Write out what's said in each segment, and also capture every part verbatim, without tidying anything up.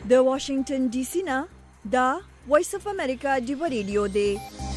د واشنگټن ډي سي نه دا وایس اف امریکا دی ریډیو دی.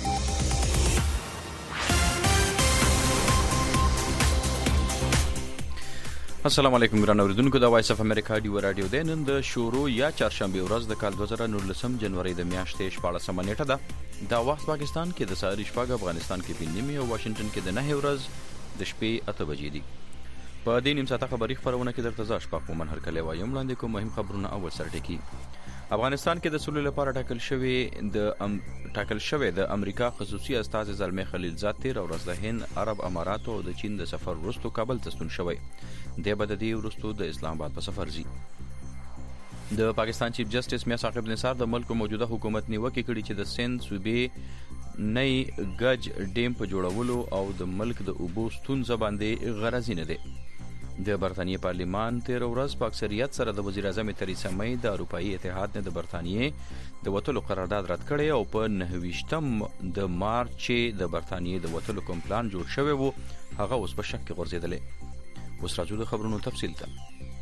السلام علیکم ګران اوریدونکو، د وایس اف امریکا دی رادیو دی. نن د شروع یا چهارشنبه ورځ د کال دوه زره نولسم جنوري د میاشتې شپاړسمه نیټه ده. دا وخت پاکستان کې د سهار شپږ، افغانستان کې پنځه نیمې او واشنگټن کې د نهه ورځ د شپې اته بجې دي. په دې نیم ساعته خبري خبرونه کې درته ځا شپږ په منهر کلی وایم. وړاندې کوم مهم خبرونه. اول سرټکی افغانستان کې د سولې لپاره ټاکل شوی د ام... ټاکل شوی د امریکا خصوصي استازي زلمي خلیلزاد تیر ورځ د هند، عرب اماراتو او د چین د سفر وروسته کابل ته ستون شوی. د بددي وروسته د اسلام آباد په سفر ځي. د پاکستان چیف جسټس میاں ثاقب نثار د ملک موجوده حکومت نیوکه کړې چې د سند صوبې نئی گج ډیم په جوړولو او د ملک د اوبو ستونزه باندې غرض نه دی. د برتانیې پارلیمان تیر ورځ په اکثریت سره د وزیر اعظم تریسا مې د اروپایي اتحاد نه د برتانیې د وټلو قرارداد رد کړی او په نهه ویشتم د مارچ د برتانیې د وټلو کوم پلان جوړ شوی وو هغه اوس په شک کې غورځېدلی. اوس راځو د خبرونو تفصیل ته.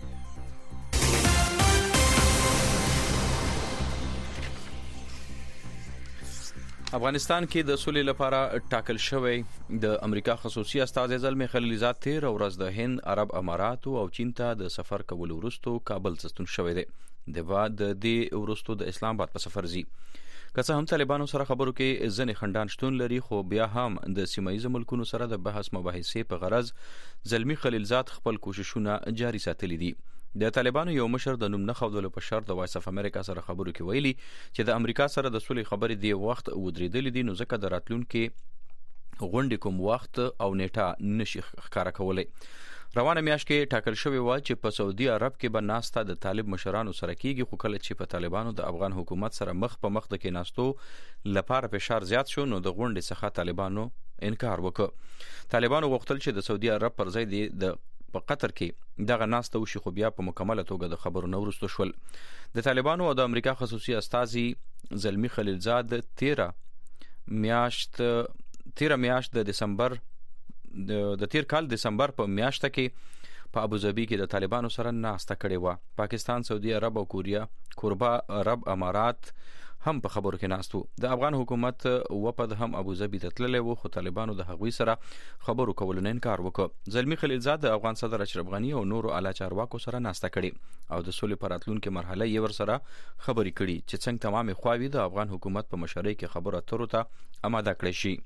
افغانستان کې د سولې لپاره ټاکل شوی د امریکا خصوصي استازي زلمي خلیلزاد تیر ورځ د هند، عرب اماراتو او چین ته د سفر کولو وروسته کابل ته ستون شوی دی. د بعد د دې وروسته د اسلام آباد په سفر ځي. که څه هم طالبانو سره خبرو کې ځنې خندان شتون لري، خو بیا هم د سیمایي ملکونو سره د بحث مباحثې په غرض زلمي خلیلزاد خپل کوششونه جاري ساتلي دي. د طالبانو یو مشر د نوم نه ښودلو په شرط د وایس اف امریکا سره خبرو کې ویلي چې د امریکا سره د سولې خبرې دی وخت ودرېدلې دي، نو ځکه د راتلونکي غونډې کوم وخت او نیټه نشي ښکاره کولی. روانه میاشت کې ټاکل شوی و چې په سعودي عرب کې به ناسته د طالب مشرانو سره کیږي، خو کله چې په طالبانو د افغان حکومت سره مخ په مخ د کېناستو لپاره فشار زیات شو، نو د غونډې څخه طالبانو انکار وکړ. طالبانو غوښتل چې د سعودي عرب پر ځای د په قطر کې دغه ناسته وشي، خو بیا په مکمله توګه د خبرو نه وروسته شول. د طالبانو او د امریکا خصوصي استازي زلمي خلیلزاد تیره میاشت تیره میاشت د دسمبر د تیر کال دسمبر په میاشت کې په ابوظبي کې د طالبانو سره ناسته کړې و. پاکستان، سعودي عرب او کوریا کوربه عرب امارات هم په خبرو کې ناستو. د افغان حکومت وپد هم ابوظبي ته تللی و، خو طالبانو د هغوی سره خبرو کولو نه انکار وکړ. زلمي خلیلزاد د افغان صدر اشرف غني او نورو اعلی چارواکو سره ناسته کړې او د سولې په راتلونکې مرحله یې ورسره خبرې کړي چې څنګه تمامې خواوې د افغان حکومت په مشرۍ کې خبرو اترو ته آماده کړی شي.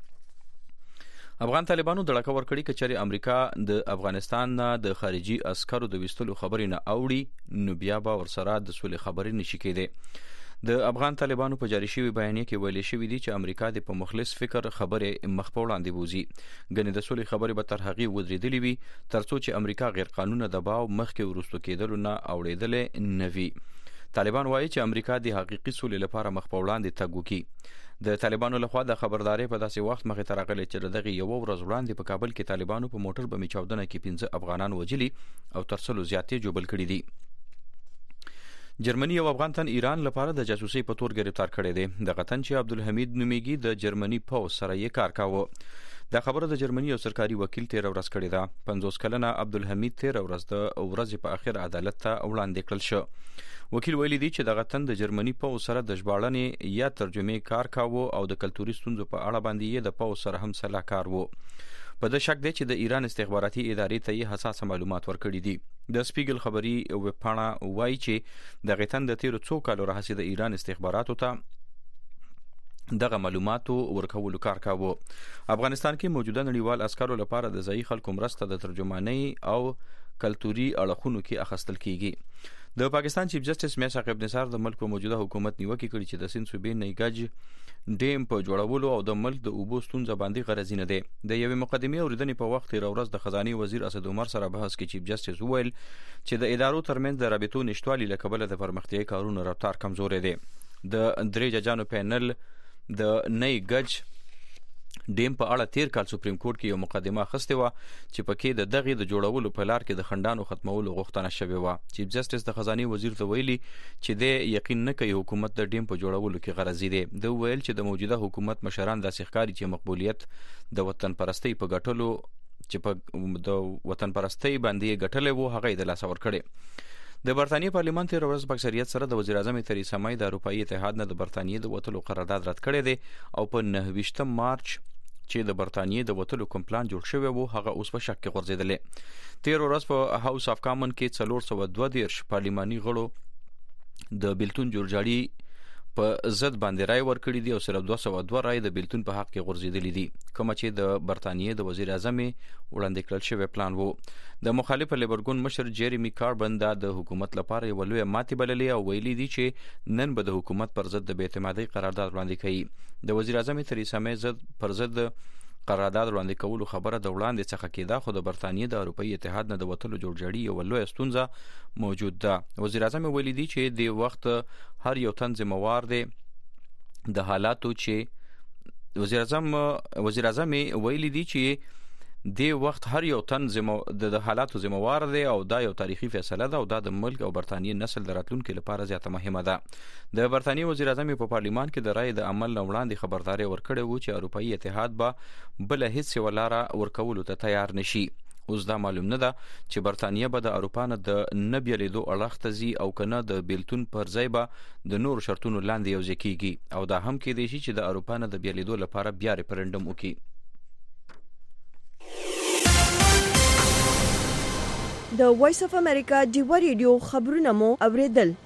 افغان طالبانو دړکه ورکړي که چېرې امریکا د افغانستان نه د خارجي عسکرو د ویستلو خبرې نه اوړي، نو بیا به ورسره د سولې خبرې نشي کېدی. د افغان طالبانو په جاري شوي بیانیه کې ویلي شوي دي چې امریکا د په مخلص فکر خبرې مخ په وړاندې بوزي. ګنې د سولې خبرې به تر هغې ودرېدلې وي تر څو چې امریکا غیر قانونه دباو مخکې وروستو کېدلو نه اوړېدلې نه وي. طالبان وایي چې امریکا د حقیقي سولې لپاره مخ په وړاندې تګ وکړي. د طالبانو لخوا د خبرداري په داسې وخت مخې ته راغلی چې دغه یو ورځ وړاندې په کابل کې طالبانو په موټر بمې چاودنه کې پنځه افغانان وجلي او تر سلو زیاتې جوبل کړي دي. جرمني یو افغان تن ایران لپاره د جاسوسي په تور گرفتار کړی دی. دغه تن چې عبدالحمید نومیږي د جرمني پوځ سره یې کار کاوه. دا خبره د جرمني یو سرکاري وکیل تیر ورځ کړې ده. پنځوس کلنه عبدالحمید تیر ورځ د ورځې په اخر عدالت ته وړاندې کړل شو. وکیل ویلي دی چې دغه تن د جرمني پوځ سره د ژباړنې یا ترجمې کار کاوه او د کلتوري ستونزو په اړه باندې یې د پوځ سره هم سلاکار وو. په د شک دی چې د ایران استخباراتي ادارې ته یې حساسه معلومات ورکړي دي. د سپیګل خبري ویبپاڼه وایي چې دغه تن د تیرو څو کالو راهیسې د ایران استخباراتو ته دغه معلوماتو ورکولو کار کاوه. افغانستان کې موجوده نړیوال عسکرو لپاره د ځایي خلکو مرسته د ترجمانۍ او کلتوري اړخونو کې اخیستل کیږي. د پاکستان چیف جسټس میاں ثاقب نثار د ملک په موجوده حکومت نیوکه کړې چې د سند صوبې نئی گج ډیم په جوړولو او د ملک د اوبو ستونزه باندې غرض نه دی. د یوې مقدمې اوریدنې په وخت تیر ورځ د خزانه وزیر اسد عمر سره بحث کې چیف جسټس وویل چې د ادارو ترمنځ د رابطو نشټوالي له کبله د پرمختیايي کارونو رفتار کمزوري دی. د درې ججانو پینل د نئی گج ډیم په اړه تیر کال سپریم کورټ کې یو مقدمه اخیستې وه چې پکې د دغې د جوړولو په لار کې د خنډانو ختمولو غوښتنه شوې وه. چیف جسټس د خزانه وزیر ته ویلي چې د یقین نه کوي حکومت د ډیم په جوړولو کې غرضي دی. د ویل چې د موجوده حکومت مشران داسې ښکاري چې مقبولیت د وطن پرستۍ په ګټلو چې په د وطن پرستۍ باندې ګټلې وو هغه یې د لاسه ورکړې. د برتانیې پارلیمان تیر ورځ په اکثریت سره د وزیر اعظم تریسا مې د اروپایي اتحاد نه د برتانیې د وتلو قرارداد رد کړی دی او په نهه ویشتم مارچ چې د برتانیې د وتلو کوم پلان جوړ شوی وو هغه اوس په شک کې غورځېدلی. تیر ورځ په هاوس اف کامن کې څلور سوه دوه دېرش پارلیماني غړو د بیلتون جوړجاړي په ضد باندې رای ورکړي دي او صرف دوه سوه دوه رای د بیلتون په حق کې غورځېدلي دي، کومه چې د برتانیې د وزیر اعظم وړاندې کړل شوی پلان وو. د مخالف لیبر ګوند مشر جیریمی کاربن دا د حکومت لپاره یو لویه ماتې بللې او ویلي دي چې نن به د حکومت پر ضد د بې اعتمادۍ قرارداد وړاندې کوي. د وزیر اعظم تریسا مې ضد پر ضد قرارداد وړاندې کولو خبره د وړاندې څخه کېده، خو د برتانیې د اروپایي اتحاد نه د وتلو جوړجاړي یو لویه ستونزه موجود ده. وزیر اعظم ویلي دي چې د وخت هر یو تن ذمہوار دی د حالاتو چې وزیر اعظم وزیر اعظم ویلي دي چې د وخت هر یو تن زمو د حالاتو ذمہوار دی او دا یو تاریخي فیصله ده او دا د ملک او برتانیې نسل د راتلونکو لپاره زیاته مهمه ده. د برتانیې وزیر اعظم په پارلیمان کې د رای د عمل وړاندې خبرداري ورکړې وو چې اروپایي اتحاد به بل هیڅ ولاره ورکولو ته تیار نشي. اوس دا معلوم نه ده چې برتانیه به د اروپا نه د نه بیلیدو اړخ ته ځي او کنه د بیلتون پر ځای به د نورو شرطونو لاندې یوځای کیږي او دا هم کېدای شي چې د اروپا نه د بیلیدو لپاره بیا ریفرنډم وکړي. د وایس اف امریکا ډیوا ریډیو خبرونه مو اوریدل.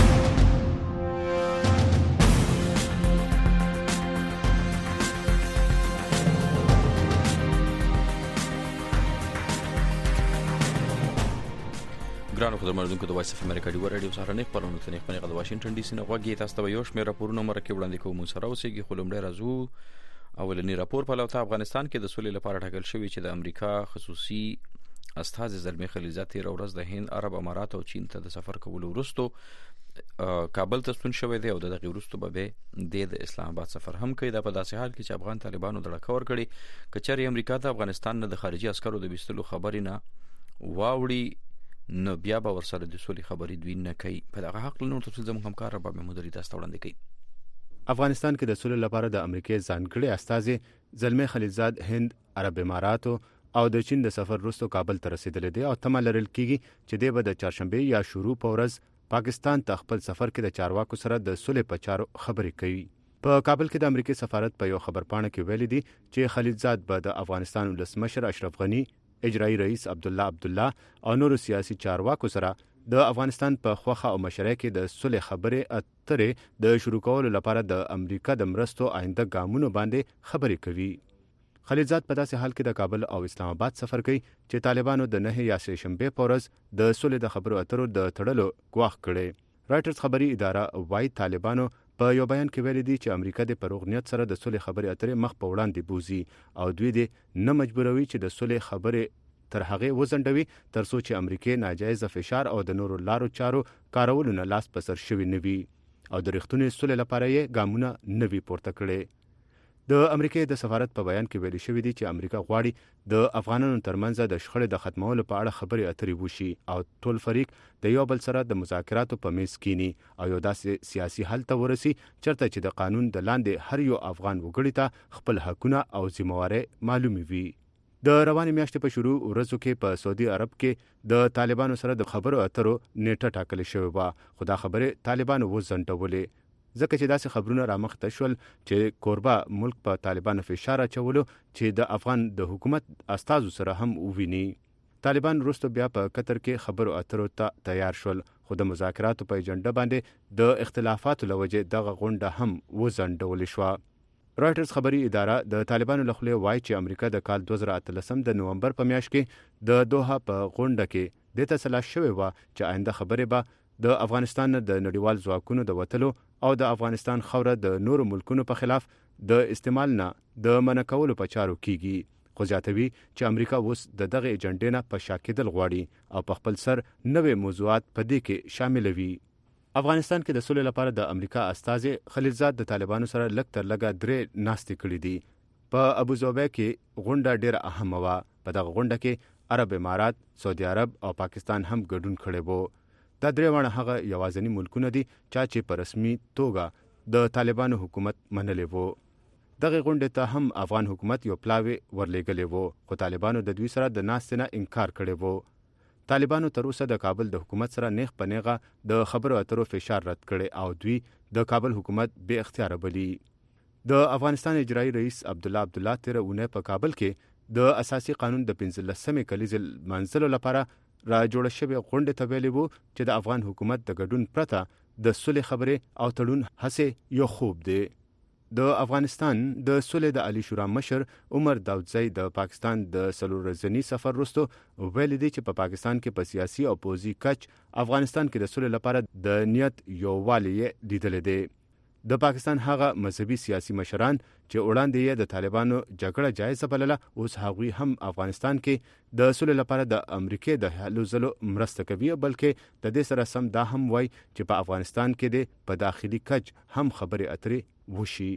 ګرانو خبرونکو د وایس اف امریکا ډیوا ریډیو سهارنۍ خبرونه ته نښپنې د واشنگټن ډي سي نه غوږی تاسو ته یو شمېر راپورونه مرکه وړاندې کوم سره اوسېږي. خو لومړی راځو اولنی راپور په لوته افغانستان کې د سولې لپاره ټاکل شوی چې د امریکا خصوصي استازي زلمی خلیلزاد تیر ورځ د هند، عرب امارات او چین ته د سفر کولو وروسته کابل ته ستون شوی دی او دغه وروسته به د اسلام آباد سفر هم کوي. دا په داسې حال کې چې افغان طالبانو دړه ور کړی کچري امریکا ته افغانستان نه د خارجي عسکرو د وستلو خبرې نه واوړي نو بیا به ورسره د سولې خبرې دوی نه کوي. په دغه حق له نور تفصیل زموږ همکار رباب محمودري تاسو وړاندې کوي. افغانستان کې د سولې لپاره د امریکای ځانګړي استازي زلمی خلیلزاد هند، عرب امارات او د چین د سفر وروسته کابل ته رسیدلی دی او تمه لرل کیږي چې دی به د چهارشنبه یا شروع په ورځ پاکستان ته خپل سفر کې د چارواکو سره د سولې په چارو خبرې کوي. په کابل کې د امریکای سفارت په یو خبرپاڼه کې ویلي دي چې خلیلزاد به د افغانستان ولسمشر اشرف غنی، اجرایی رئیس عبدالله عبدالله او نورو سیاسي چارواکو سره د افغانستان په خوخه او مشرۍ کې د صلح خبرې اترې د شروع کولو لپاره د امریکا د مرستو آینده ګامونو باندې خبرې کوي. خلیلزاد په داسې حال کې د کابل او اسلام آباد سفر کوي چې طالبانو د نه یا سه شنبه په ورځ د صلح د خبرو اترو د تړلو ګواښ کړي. رایټرز خبري اداره وايي طالبانو په یو بیان کې ویلي دي چې امریکا د پروغ نیت سره د صلح خبرې اترې مخ په وړاندې بوزي او دوی دې نه مجبوروي چې د صلح خبرې تر هغه وزندوي تر څو چې امریکا ناجایز فشار او د نورو لارو چارو کارولو نه لاس پسر شوی نوي او د رښتونی صلح لپاره یې ګامونه نوي پورته کړي. د امریکا د سفارت په بیان کې ویلي شوی دی چې امریکا غواړي د افغانانو ترمنځ د شخړې د ختمولو په اړه خبرې اترې وشي او ټول فریق د یو بل سره د مذاکراتو په میز کینی او یو داسې سیاسي حل ته ورسي چرته چې د قانون د لاندې هر یو افغان وګړي ته خپل حقونه او ذمہواری معلومي وي. د روانې میاشتې په شروع ورځو کې په سعودي عرب کې د طالبانو سره د خبرو اترو نیټه ټاکل شوې و، خو دا خبرې طالبانو وزنډولې ځکه چې داسې خبرونه رامخته شول چې کوربه ملک په طالبانو فشار اچولو چې د افغان د حکومت استازو سره هم وویني. طالبان وروسته بیا په قطر کې خبرو اترو ته تیار شول، خو د مذاکراتو په ایجنډا باندې د اختلافاتو له وجې دغه غونډه هم وځنډول شوه. رایټرز خبري اداره د طالبانو له خولې وایي چې امریکا د کال دوه زره اتلسم د نومبر په میاشت کې د دوحه په غونډه کې د تسلا شوې و چې آینده خبرې به د افغانستان د نړیوال ځواکونو د وتلو او د افغانستان خوره د نورو ملکونو په خلاف د استعمال نه د منع کولو په چارو کیږي. خو زیاتوي چې امریکا اوس د دغه ایجنډې نه په شا کېدل غواړي او په خپل سر نوې موضوعات په دې کې شاملوي. افغانستان کې د سولې لپاره د امریکا استازي خلیلزاد د طالبانو سره لږ تر لږه درې ناستې کړې دي. په ابوظبي کې غونډه ډېره اهمه وه. په دغه غونډه کې عرب امارات، سعودي عرب او پاکستان هم ګډون کړی وو. دا درې وړه هغه یوازینی ملکونه دي چا چې په رسمي توګه د طالبانو حکومت منلې وو. دغه غونډې ته هم افغان حکومت یو پلاوی ورلېږلی وو، خو طالبانو د دوی سره د ناستې نه انکار کړی وو. طالبانو تر اوسه د کابل د حکومت سره نیغ په نیغه د خبرو اترو فشار رد کړي او دوی د کابل حکومت بے اختیار بلی. د افغانستان اجرایی رئیس عبدالله عبدالله تیر اونۍ په کابل کې د اساسي قانون د پنځلسمې کلیزې منځلو لپاره را جوړ شوی غونډې ته ویلي وو چې د افغان حکومت د ګډون پرته د صلح خبرې او تړون هڅې یو خوب دی. د افغانستان د صلح د عالی شورا مشر عمر داودزی د پاکستان د څلور ورځني سفر وروسته ویلي دی چې په پاکستان کې په سیاسي او پوځي کچ افغانستان کې د صلح لپاره د نیت یووالی لیدل دی. د پاکستان هغه مذهبي سیاسي مشران چې وړاندې یې د طالبانو جګړه جایزه بلله اوس هغوی هم افغانستان کې د صلح لپاره د امریکای د هلو ځلو مرسته کوي بلکې د دې سره سم دا هم وایي چې په افغانستان کې د په داخلي کچ هم خبرې اترې وشي.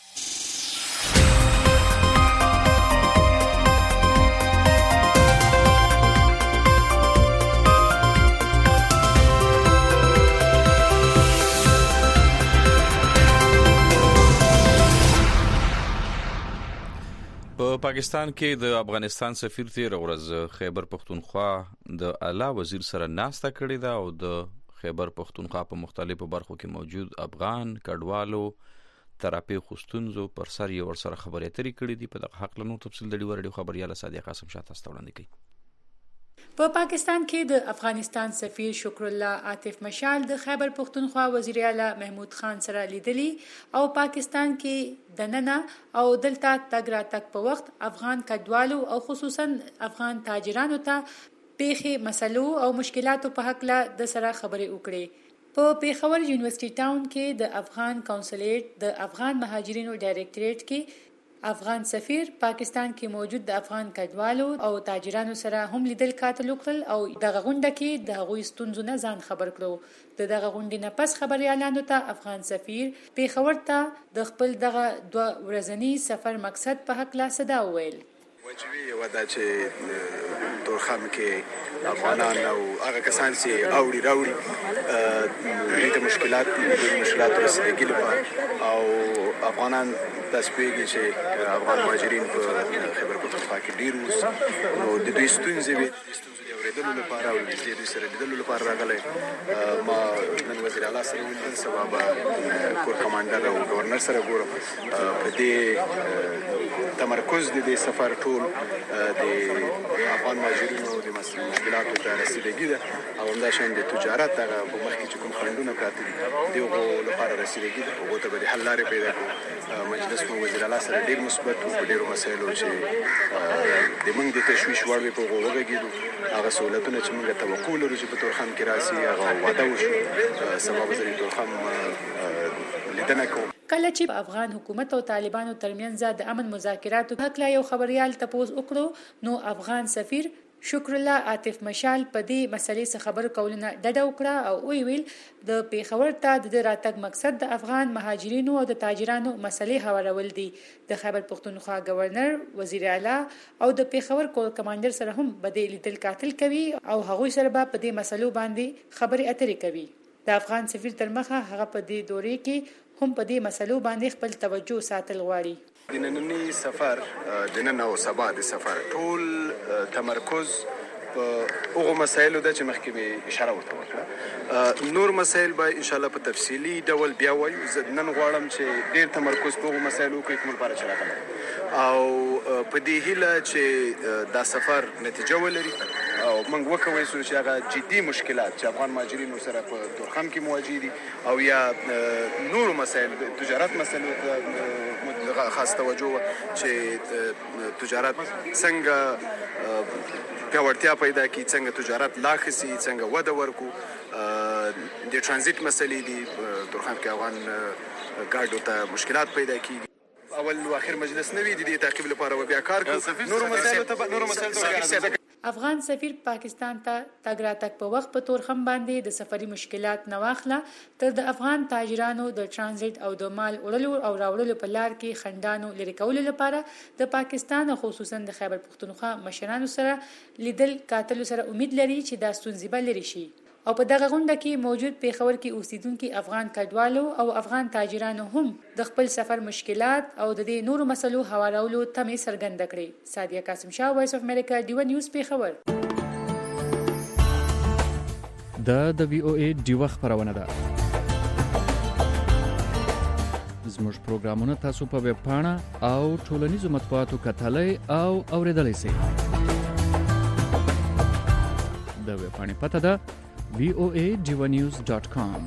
په پاکستان کې د افغانستان سفیر تیر ورځ خیبر پختونخوا د اعلی وزیر سره ناسته کړې ده او د خیبر پختونخوا په مختلفو برخو کې موجود افغان کډوالو تراپی خوستونزو پر سر یې ورسره خبرې اترې کړې دي. په دغه حق له نور تفصیل د ډیو ریډیو خبريال صادق قاسم شاه تاسو ته وړاندې کوي. په پا پاکستان کې د افغانستان سفیر شکر الله عاطف مشال د خیبر پختونخوا وزیر اعلی محمود خان سره لیدلی او پاکستان کې د ننه او دلته تګ راتګ په وخت افغان کډوالو او خصوصا افغان تاجرانو ته پیښې مسلو او مشکلاتو په حق له د سره خبرې وکړي. په پیښور یونیورسيټي ټاون کې د افغان کونسلیټ د افغان مهاجرینو ډایریکټریټ کې افغان سفیر پاکستان کې موجود د افغان کډوالو او تاجرانو سره هم لیدل کاتل وکړل او دغه غونډه کې د هغوی ستونزو نه ځان خبر کړو. د دغه غونډې نه پس خبريالانو ته افغان سفیر پیښور ته د خپل دغه دوه ورځني سفر مقصد په حق لا صدا وویل. وجوی ودا چې تورخم کې افغانان او هغه کسان چې اوړي راوړي د مشکلات د مشکلات رسیدګي لپاره او افغانان تاسو پیږي چې افغان مهاجرین په خیبر پختونخوا کې ډیر اوس نو د دوی ستونزې وي د اوریدلو لپاره او د دوی سره لیدلو لپاره راغلی. ما نن وزیر اعلی سره ولیدل، سبا به کور کمانډر او گورنر سره ګورم. په دې تمرکز د دې سفر ټول د افغان مهاجرینو د مشکلاتو ته رسیدګي ده او همداشان د تجارت هغه په مخ کې چې کوم خنډونه پراته دي د هغو لپاره رسیدګي ده، هغو ته به د حل لارې پیدا کړو. مجلس مو وزیر اعلی سره ډېر مثبت و په ډېرو مسایلو چې د موږ د تشویش وړ وي په هغو وغږېدو. هغه سهولتونه چې موږ توقع لرو چې په تورخم کې راسي هغه وعده وشو. سبا به زه د تورخم لیدنه کوم. کله چې افغان حکومت او طالبانو ترمنځ د امن مذاکراتو په حق لا یو خبريال تپوس وکړو نو افغان سفیر شکر الله عاطف مشال په دې مسلې څخه خبر کولونه ډډه وکړه او وی ویل د پیښور ته د راتګ مقصد د افغان مهاجرینو او د تاجرانو مسلې هوارول دي. د خیبر پختونخوا گورنر، وزیر اعلی او د پیښور کور کمانډر سره هم بده لیدل کاتل کوي او هغوی سره به په دې مسلو باندې خبرې اترې کوي. د افغان سفیر تر مخه هغه په دې دورې کې هم په دې مسلو باندې خپل توجه ساتل غواړي. د نننی سفر د نن او سبا د سفر ټول تمرکز په هغو مسایلو ده چې مخکې مې اشاره ورته وکړه. نور مسایل به انشاءالله په تفصیلي ډول بیا وایو. زه نن غواړم چې ډېر تمرکز په هغو مسایلو وکړو کوم لپاره چې راغلی او په دې هیله چې دا سفر نتیجه ولري او موږ وکولی سو چې هغه جدي مشکلات چې افغان مهاجرینو سره په تورخم کې مواجه دي او یا نورو مسایل تجارت مسایلو ته خاص توجه چې تجارت څنګه پیاوړتیا پیدا کړي، څنګه تجارت لا ښه سي، څنګه وده ورکړو. د ترانزیت مسلې دي، تورخم کې افغان ګاډو ته مشکلات پیدا کیږي. اول او اخر مجلس نوی د دې تعقیب لپاره بیا کار کوي. نور مسایل ته نور مسایل ته افغان سفیر پاکستان ته تګ راتګ په وخت په تورخم باندې د سفري مشکلات نه واخله تر د افغان تاجرانو د ترانزیت او د مال وړلو او راوړلو په لار کې خنډانو لري کولو لپاره د پاکستان او خصوصا د خیبر پختونخوا مشرانو سره لیدل کاتلو سره امید لري چې دا ستونزې به لرې شي. او په دغه غونډه کې موجود پیښور کې اوسیدونکو افغان کډوالو او افغان تاجرانو هم د خپل سفر مشکلات او د دې نورو مسلو هوارولو تمه څرګنده کړې. صادق قاسم شاه، وایس اف امریکا، ډیو نیوز، پیښور. دا د وی او ای ډیوه خبرونه ده. زموږ پروګرامونه تاسو په ویب پاڼه او ټولنیزو مطبوعاتو کتلای او اوریدلای شئ. د ویب پاڼې پته ده وی او ای ډیوه نیوز ډاټ کام.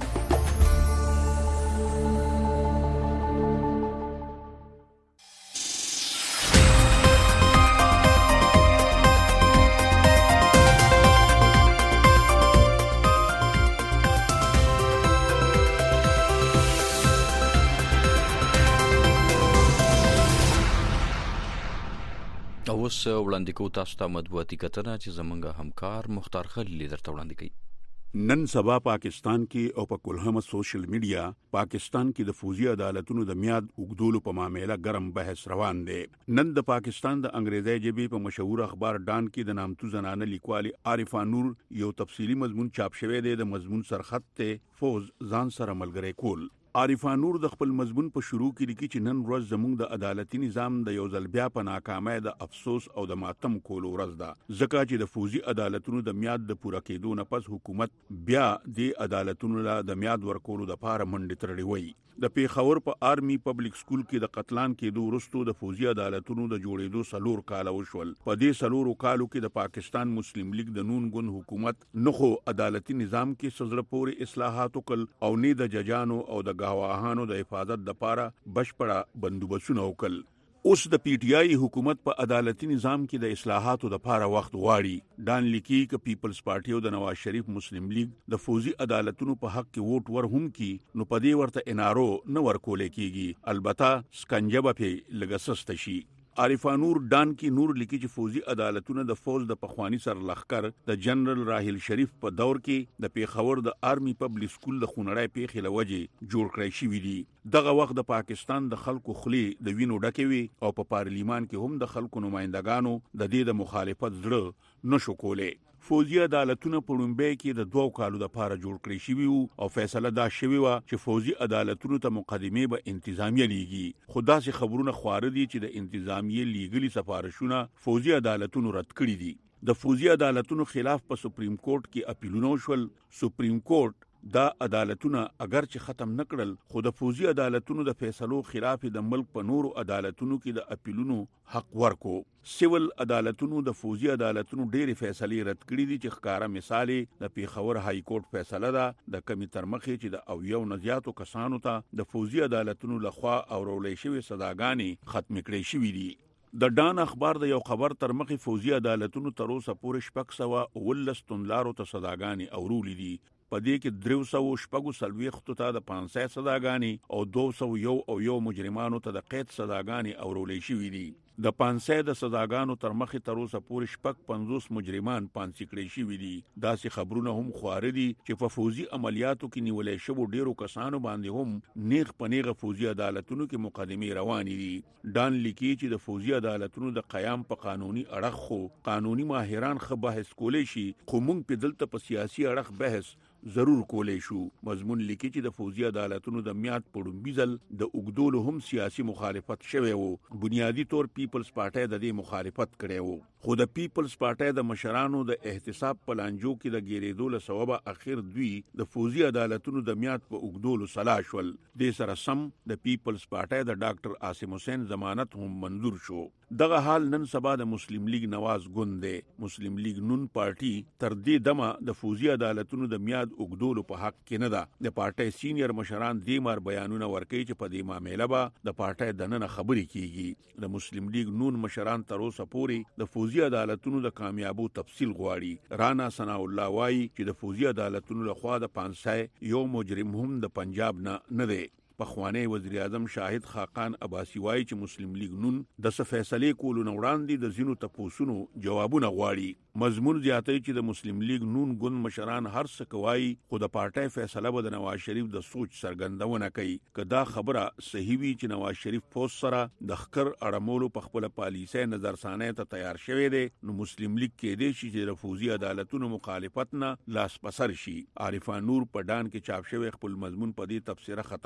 اوس وړاندې کوو تاسو ته مطبوعاتي کتنه چې زمونږ همکار مختار خلیل درته وړاندې کوي. نن سبا پاکستان کې او په کلهمه سوشل میډیا پاکستان کې د فوزي عدالتونو د میاد وګدولو په معاملې ګرم بحث روان دی. نن د پاکستان د انګریزي ژبې په مشهور اخبار ډان کې د نامتو زنانه لیکوالي عارفه نور یو تفصیلی مضمون چاپ شوی دی. د مضمون سرخط ته فوز ځان سره ملګری کول. عارفه نور د خپل مضمون په شروع کې لیکي چې نن ورځ زموږ د عدالتي نظام د یو ځل بیا په ناکامۍ د افسوس او د ماتم کولو ورځ ده، ځکه چې د فوزي عدالتونو د میاد د پوره کېدو نه پس حکومت بیا د عدالتونو له د میاد ورکولو د پاره منډې تړلې وي. د پیښور په آرمي پبلک سکول کې د قتلان کېدو وروسته د فوزي عدالتونو د جوړېدو سلور کال وشول. په دې سلورو کالو کې د پاکستان مسلم لیگ د نون ګوند حکومت نخو عدالتي نظام کې سزړه پورې اصلاحات وکړ او نه د ججانو او د گواهانو د حفاظت د پاره بشپړه بندوبستونه وکړل. اوس د پی ټی آی حکومت په عدالتي نظام کې د اصلاحاتو د پاره وخت غواړي. ډان لیکي ک پیپلز پارټي او د نواز شریف مسلم لیگ د فوزي عدالتونو په حق کې ووټ ور هم کی نو په دې ورته انارو نه ورکول کیږي، البته سکنجه به لګسست شي. عارفه نور ډان کې نور لیکي چې فوزي عدالتونه د فوز د پخوانی سر لخر د جنرال راحیل شریف په دور کې د پیښور د آرمي پبلک سکول د خونړای پیښې لوجه جوړ کړی شوی دی. دغه وخت د پاکستان د خلکو خلی د وینو ډکوي او په پارلیمان کې هم د خلکو نمائندګانو د دې د مخالفت زړه نشو کوله. فوزي عدالتونه په لومبۍ کې د دوه کالو د پاره جوړ کړی شوی او فیصله دا شوی و چې فوزي عدالتونو ته مقدمه به انتظامیه لیږي. خدا سي خبرونه خواره دي چې د انتظامیه لیګلي سفارشونه فوزي عدالتونو رد کړی دي. د فوزي عدالتونو خلاف په سپریم کورټ کې اپیلونه وشول. سپریم کورټ دا عدالتونه اگر چې ختم نکړل خو د فوزي عدالتونو د فیصلو خلاف د ملک په نورو عدالتونو کې د اپیلونو حق ورکو. سیول عدالتونو د فوزي عدالتونو ډېری فیصلې رد کړې دي چې ښکارا مثال د پیښور های کورټ فیصله ده د کمی تر مخې چې د او یو نزياتو کسانو ته د فوزي عدالتونو لخوا اورولې شوی سزاګانې ختم کړې شوې دي. د ډان اخبار د یو خبر تر مخې فوزي عدالتونو تر اوسه پورې شپږ سوه ولس تنلارو ته سزاګانې اورولې دي. په دې کې درې سوه شپږ سلويختو ته د پانزده سزاګانې او دوه سوه یو او یو مجرمانو ته د قید سزاګانې اورولې شوې دي. د پانزده د سزاګانو تر مخې تر اوسه پورې شپږ پنځوس مجرمان پانسي کړي شوي دي. داسې خبرونه هم خواره دي چې په فوزي عملیاتو کې نیولې شوو ډیرو کسانو باندې هم نیغ پنیغه فوزي عدالتونو کې مقدمې روانې دي. ډان لیکي چې د فوزي عدالتونو د قیام په قانوني اړخ خو قانوني ماهران خو بحث کولای شي، خو موږ په دلته په سیاسي اړخ بحث ضرور کولای شو. مضمون لیکي چې د فوزي عدالتونو د میاد په لومړي ځل د اوګدولو هم سیاسي مخالفت شوی وو. بنیادی طور پیپلز پارټي د دې مخالفت کړی وو، خو د پیپلز پارټي د مشرانو د احتساب پلانجو کې د ګیرېدو له سبب اخر دوی د فوزي عدالتونو د میاد په اوګدولو سلا شول. د سره سم د پیپلز پارټي د ډاکټر عاصم حسین ضمانت هم منظور شو. دغه حال نن سبا د مسلم لیگ نواز ګوند دی. مسلم لیگ نون پارټي تر دې دمه د فوزي عدالتونو د میاد اوګدولو په حق کې نه ده. د پارټي سینیئر مشران دې مار بیانونه ورکوي چې په دې معاملې به د پارټي دننه خبرې کیږي. د مسلم لیگ نون مشران تر اوسه پورې د فوزي عدالتونو د کامیابو تفصیل غواړي. رانا ثنا الله وایي چې د فوزي عدالتونو لخوا د پانزده یو مجرم هم د پنجاب نه نه دی. پخوانی وزیر اعظم شاهد خاقان عباسی وایي چې مسلم لیگ نون د څه فیصلې کولو نه وړاندې د ځینو تپوسونو جوابونه غواړي. مضمون زیاتوي چې د مسلم لیگ نون ګوند مشران هر څه کوي خو د پارټي فیصله به د نواز شریف د سوچ څرګندونه کوي. که دا خبره صحیح وي چې نواز شریف پوس سره د خکر اړمولو په خپل پالیسۍ نظرثانه ته تیار شوی دی نو مسلم لیگ کې دی چې د فوزي عدالتونو مخالفت نه لاس پسر شي. عارفه نور په ډان کې چاپ شوی خپل مضمون په دې تفسیر ختمي.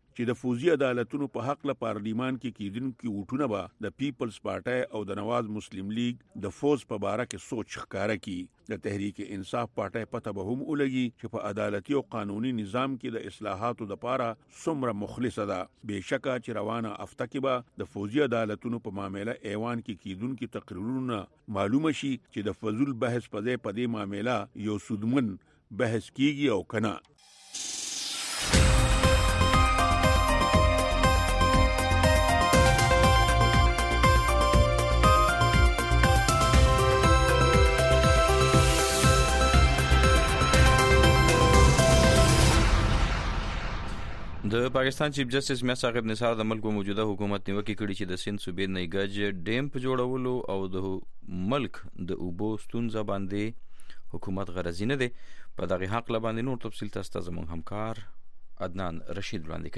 چې د فوزي عدالتونو په حق له پارلیمان کې کیدونکو وټونه به د پیپلز پارټي او د نواز مسلم لیگ د فوز په باره کې سوچ ښکارا کی. د تحریک انصاف پارټي پته به هم ولګي چې په عدالتي او قانوني نظام کې د اصلاحاتو لپاره څومره مخلصه ده. بهشکه چې روانه هفته کې به د فوزي عدالتونو په معاملې ایوان کې کیدونکو تقریرونه معلومه شي چې د فضل بحث په ځای په دې معاملې یو سودمن بحث کیږي او کنه. د پاکستان چیف جسټس میا صاحب نثار د ملک موجوده حکومت نیوکه کړې چې د سند صوبې نیګج ډیم په جوړولو او د ملک د اوبو ستونزه باندې حکومت غرضی نه دی. په دغه حق لباندې نور تفصیل تاسو زموږ همکار عدنان رشید وړاندې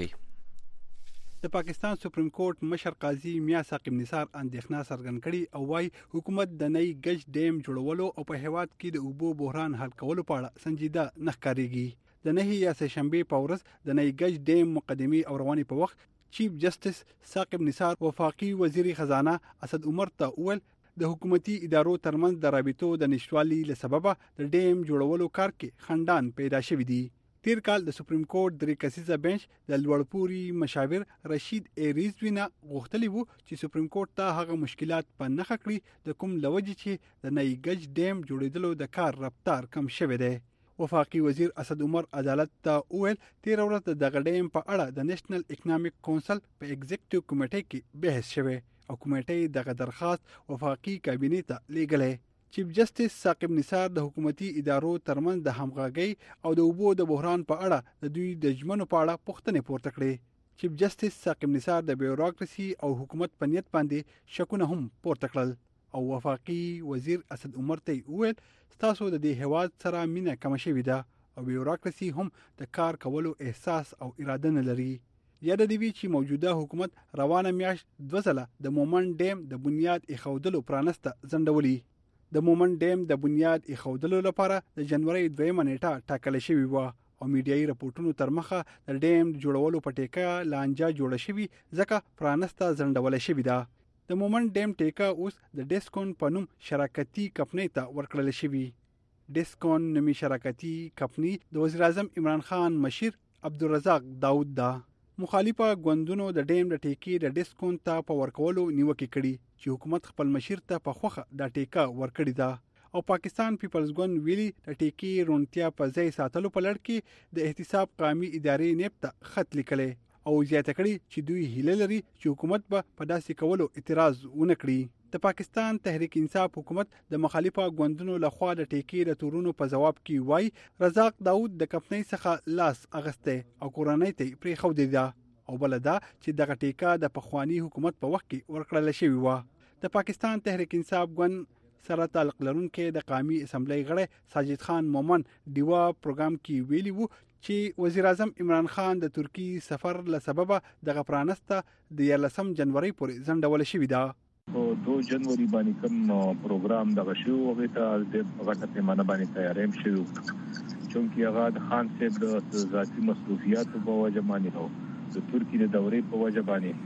کوي. د پاکستان سپریم کورټ مشر قاضي میا صاحب نثار اندېښنه څرګند کړي او وايي حکومت د نیګج ډیم جوړولو او په هیواد کې د اوبو بحران حل کولو په اړه سنجیده نه ښکارېږي. د نهي یا سه شنبه په ورځ د نیګج ډیم مقدمي او رواني په وخت چیف جسټس ثاقب نثار وفاقي وزیر خزانه اسد عمر ته وویل د حکومتي ادارو ترمنځ د رابطو د نشټوالي له سببه د ډیم جوړولو کار کې خندان پیدا شوی دی. تیر کال د سپریم کورټ درې کسیزه بنچ د لوړپوري مشاور رشید ایریزوینا غوښتلی وو چې سپریم کورټ ته هغه مشکلات په نښه کړي د کوم لوجې چې د نیګج ډیم جوړېدلو د کار رفتار کم شوی دی. وفاقي وزیر اسد عمر عدالت ته وویل تیر ورځ د دغه ډیم په اړه د نېشنل اکونومیک کونسل په ایگزیکټیو کمیټې کې بحث شوی او کمیټې دغه درخواست وفاقي کابینې ته لیږلی. چیف جسټس ثاقب نثار د حکومتي ادارو ترمنځ د همغږۍ او د اوبو د بحران په اړه د دوی د ژمنو په اړه پوښتنې پورته کړې. چیف جسټس ثاقب نثار د بیوروکراسي او حکومت په نیت باندې شکونه هم پورته کړل او وفاقي وزیر اسد عمر ته وویل تاسو د دې هواد سره مینه کم شوې ده او بیوروکراسي هم د کار کولو احساس او اراده نه لري. یاد دی چې موجوده حکومت روانه میاشت دوه ځله د مومن ډیم د بنیاد ایښودلو پرانسته ځنډولي. د مومن ډیم د بنیاد ایښودلو لپاره د جنوري دویمه نیټه ټاکل شوې و او میډیایي راپورټونو تر مخه د ډیم جوړولو په ټیکه لانجه جوړه شوې ځکه پرانسته ځنډول شوې ده. د مومن ډیم ټیکه اوس د ډیسکون په نوم شراکتي کمپنۍ ته ورکړل شوې. ډیسکون نومي شراکتي کمپنۍ د وزیر اعظم عمران خان مشیر عبدالرزاق داود ده. مخالفه ګوندونو د ډیم د ټیکې د ډیسکون ته په ورکولو نیوکه کړي چې حکومت خپل مشیر ته په خوخه د ټیکه ورکړي ده او پاکستان پیپلز ګوند ویلي د ټیکې رونتیا په ځای ساتلو په لړ کې د احتساب قومي ادارې نیب ته خط لیکلی او زیاته کړي چې دوی هیله لري چې حکومت به په داسې کولو اعتراض ونه کړي. د پاکستان تحریک انصاف حکومت د مخالفه ګوندونو لخوا د ټیکې د تورونو په جواب کې وایي رزاق داود د کمپنۍ څخه لاس اغسته او کورنۍ ته پرې خو دی او بل دا چې دغه ټیکه د پخوانی حکومت په وخت کې ورکړل شوی و. د پاکستان تحریک انصاف ګوند سره تعلق لرونکي د قومي اسمبلی غړی ساجد خان مومن دیوا پروګرام کې ویلي وو چې وزیر اعظم عمران خان د ترکی سفر له سببه د غپرانسته د یلسم جنوري پورې ځنډول شوی دا. او دو جنوري باندې کوم پروګرام دغه شو هغه ته د غټه پیمانه باندې تیاریم شو چونکی هغه د خان صاحب د ذاتی مصروفیات په وجه باندې نو د ترکی د دورې په وجه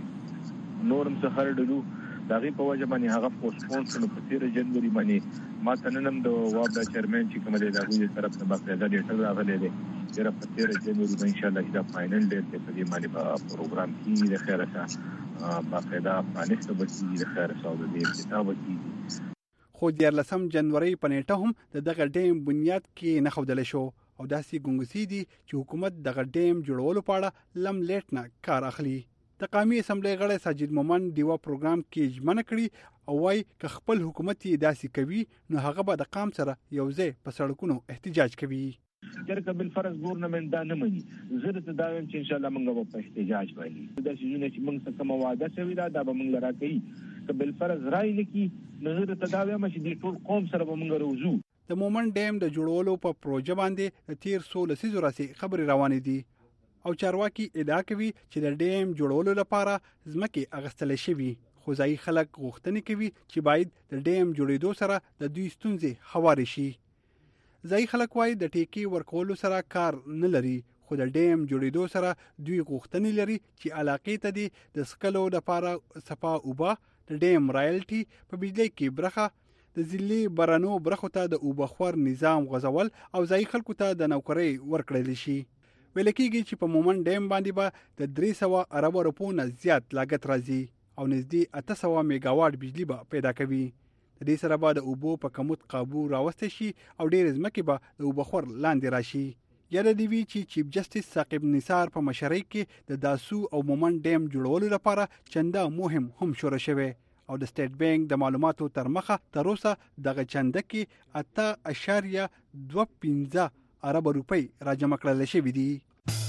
باندې نورم سفر ډلو دغه په وجه باندې هغه پوسټپون شو په تیر جنوري باندې ما تننم د وابدا چیرمن چې کوم دی دغه طرف نه باقاعده ډیټل راغلی دی چې په تیر جنوري باندې ان شاء الله دا فائنل ډیټ په دې باندې په پروګرام کې د خیره سره باقاعده باندې به د خیره سره د کتاب کې خو د لسم جنوري په نیټه هم د دغه ډیم بنیاد کې نه خودل شو او داسې ګونګسي دي چې حکومت دغه ډیم جوړولو په اړه لم لیټ نه کار اخلي. د قومي اسمبلی غړی ساجد مومن دیوا پروګرام کې ژمنه کړې او وايي که خپل حکومت یې داسې کوي نو هغه به د قام سره یو ځای په سړکونو احتجاج کوي. چرته بل فرض ګورنمنت دا نه مني زه ته دا وایم چې ان شاء الله موږ په احتجاج باندې دا شونه چې موږ څه کوم وعده شوی دا د موږ لرا کوي که بل فرض راي نکي نو زه ته دا وایم چې د ټول قوم سره به موږ روزو. د مومن ډیم د جوړولو په پروژه باندې د تیر څو لسیزو راځي خبرې روانې دي او چارواکي ادعا کوي چې د ډیم جوړولو لپاره ځمکې اغستل شوي خو ځایي خلک غوښتنې کوي چې باید د ډیم جوړېدو سره د دوی ستونزې هوارې شي. ځایي خلک وایي د ټیکې ورکولو سره کار نه لري خو د ډیم جوړېدو سره دوی غوښتنې لري چې علاقې ته دي د سکلو لپاره صفا اوبه د ډیم رایلټي په بجلی کې برخه د ځلي برانو برخو ته د اوبخور نظام غځول او ځای خلکو ته د نوکرۍ ورکړل شي. ویل کېږي چې په مومن ډیم باندې به با د درې سوه ارب روپو نه زیات لاګت راځي او نږدې اته سوه میګاواټ بجلی به پیدا کوي. د دې سره به د اوبو په کمښت قابو راوستی شي او ډېرې ځمکې به د اوبخور لاندې راشي. یاده دې وي چې چیف جسټس ثاقب نثار په مشرۍ کې د داسو او مومن ډیم جوړولو لپاره چنده مهم هم شروع شوی او د سټیټ بانک د معلوماتو تر مخه تر اوسه دغه چنده کې اته اشاریه دوه پنځه ارب روپۍ راجمع کړل شوي دي.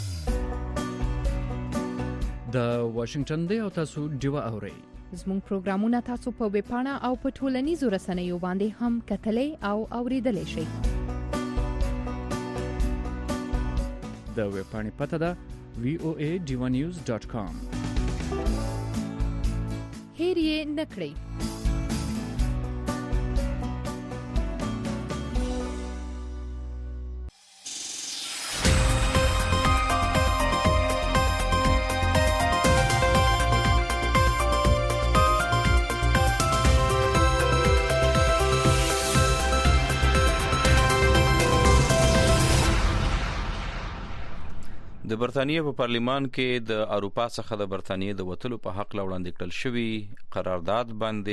د واشنگټن دی او تاسو ډیوه اورئ. زموږ پروګرامونه تاسو په ویب پاڼه او په ټولنیزو رسنیو باندې هم کتلای او اوریدلای شئ. د ویب پاڼې پته ده وی او ای ډیوه نیوز ډاټ کام. هیر یې نکړئ. د برتانیې په پارلیمان کې د اروپا څخه د برتانیې د وتلو په حق وړاندې کړل شوی قرارداد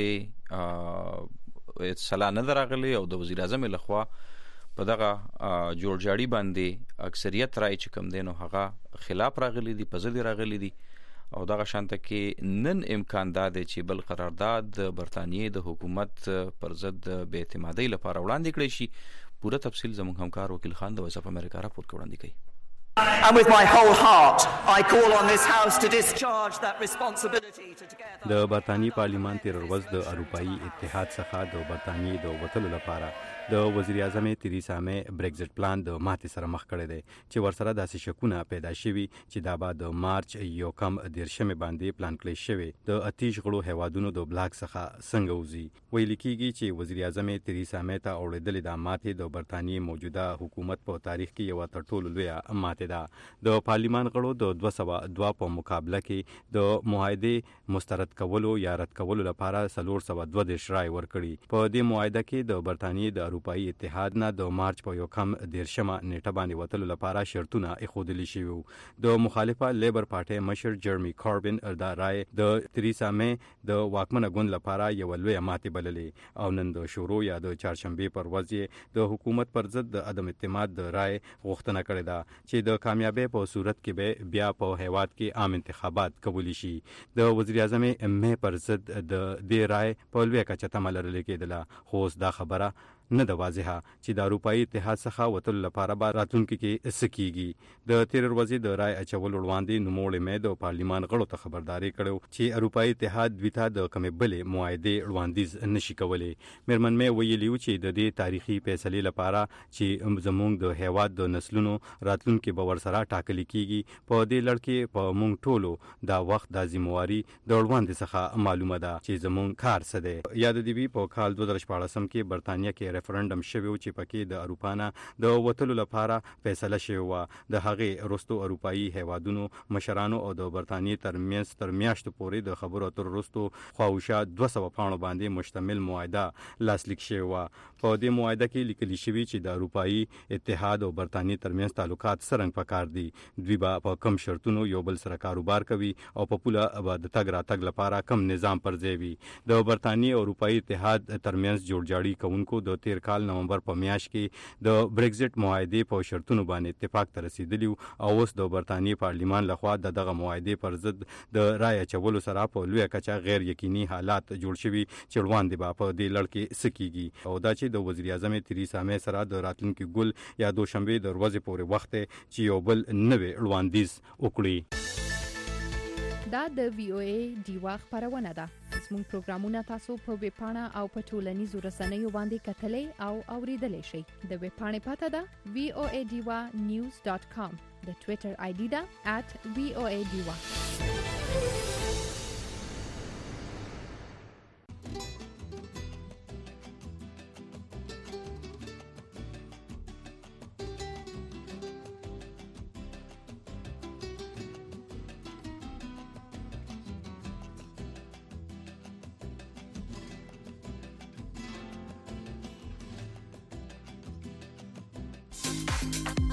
باندې اتصال نه دراغلی او د وزیر اعظم لخوا په دغه جوړجاړي باندې اکثریت رائے چې کم دینو هغه خلاف راغلی دي، په ضد راغلی دي او دغه شانته کې نن امکان دا دی چې بل قرارداد د برتانیې د حکومت پر ضد بې اعتمادۍ لپاره وړاندې کړی شي. پوره تفصیل زموږ همکار وکیل خان د وایس اف امریکا راپور کې وړاندې کوي. And with my whole heart, I call on this House to discharge that responsibility to together. د برتانیې پارلیمان تیر ورځ د اروپאי اتحاد څخه د برتانیې د وتلو لپاره د وزیر اعظم تریسا مې بریگزټ پلان د ماتې سره مخ کړی دی چې ورسره داسې شکونه پیدا شوي چې دا به د مارچ یو کم دیرشمې باندې پلان کړی شوی د اتیش غړو هیوادونو د بلاک څخه څنګه وځي. ویل کېږي چې وزیر اعظم تریسا مې ته اورېدلې د ماتې د برتانیې موجوده حکومت په تاریخ کې یو تر ټولو لوی ماتې ده. د پارلیمان غړو د دوه سوه دوه په مقابله کې د معاهده مسترد کولو یا رد کولو لپاره څلور سوه دوه دېرش رای ورکړي. په دې معاهده کې د برتانیې د اروپאי اتحاد نه د مارچ په یو کم دیرشمه نیټه باندې وتلو لپاره شرطونه ایښودل شوي. د مخالفه لیبر پارټي مشر جرمی کاربن دا رای د تریسا مې د واکمنه ګوند لپاره یو لوی ماتې بللې او نن د شورو یا د چهارشنبه پر ورځ د حکومت پر ضد د عدم اعتماد د رای غوښتنه کړې ده چې د کامیابی په صورت کې به بیا په هیواد کې عام انتخابات کولی شي. د وزیر اعظم مې پر ضد د دې رای په لوی کچه تمه لرل کېدله، خو اوس دا خبره نه د واضحه چې د اروپאי اتحاد څخه وتلو لپاره به راتلونکي کې څه کیږي. د تیر ورځې د رای اچولو وړاندې نوموړی مې د پارلیمان غړو ته خبرداري کړو چې اروپאי اتحاد دوی ته د کومې بلې معاهدې وړاندیز نشي کولی. میرمن مې ویلي و چې د دې تاریخي فیصلې لپاره چې زموږ د هیواد د نسلونو راتلونکي به ورسره ټاکل کیږي، په دې لړ کې په موږ ټولو دا وخت د ذمہواری د وړاندې څخه معلومه ده چې زموږ کار څه دی. یاد دې وي په کال دوه زره شپاړسم کې برتانیه کې ریفرنډم شوی و چې پکې د اروپا نه د وتلو لپاره فیصله شوی و. د هغې وروستو اروپאי هیوادونو مشرانو او د برتانیې ترمنځ تر میاشتو پورې د خبرو اترو وروستو خواوشا دوه سوه پاڼو باندې مشتمل معاهده لاسلیک شوی و. په دې معاهده کې لیکل شوي چې د اروپאי اتحاد او برتانیې ترمنځ تعلقات څرنګه پکار دي. دوی به په کم شرطونو یو بل سره کاروبار کوي او په پوله به د تګ راتګ لپاره کم نظام پر ځای وي. د برتانیې او اروپאי اتحاد ترمنځ جوړجاړي کوونکو د تیر کال نومبر په میاشت کې د بریگزټ معاهدې په شرطونو باندې اتفاق ته رسیدلی او اوس د برتانیې پارلیمان لخوا د دغه معاهدې پر ضد د رای اچولو سره په لوی کچه غیر یقیني حالات جوړ شوي چې وړاندې به په دې لړ کې څه کیږي او دا چې د وزیر اعظم تریسا مې سره د راتلونکي ګل یا دوشنبه د ورځې پورې وخت چې یو بل نوې وړاندیز وکړي. دا د وی او ای ډیوا خبرونه ده. زموږ پروګرامونه تاسو په ویب پاڼه او په ټولنیزو رسنیو باندې کتلای او اوریدلای شئ. د ویب پاڼې پته ده وی او ای ډیوا نیوز ډاټ کام. د ټوئیټر آی ډي ده ات وی او ای ډیوا. شي